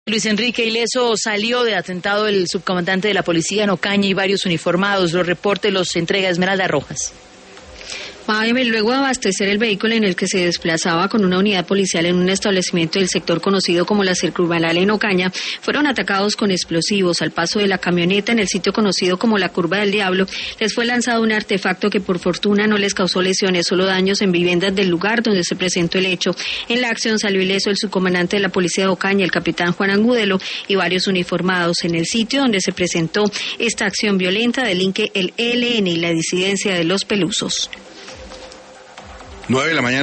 Luis Enrique Ileso salió de atentado el subcomandante de la policía en Ocaña y varios uniformados. Los reportes los entrega Esmeralda Rojas. Luego de abastecer el vehículo en el que se desplazaba con una unidad policial en un establecimiento del sector conocido como la Circunvalar en Ocaña, fueron atacados con explosivos. Al paso de la camioneta en el sitio conocido como la Curva del Diablo, les fue lanzado un artefacto que por fortuna no les causó lesiones, solo daños en viviendas del lugar donde se presentó el hecho. En la acción salió ileso el subcomandante de la policía de Ocaña, el capitán Juan Angudelo, y varios uniformados. En el sitio donde se presentó esta acción violenta delinque el ELN y la disidencia de los Pelusos. 9 de la mañana.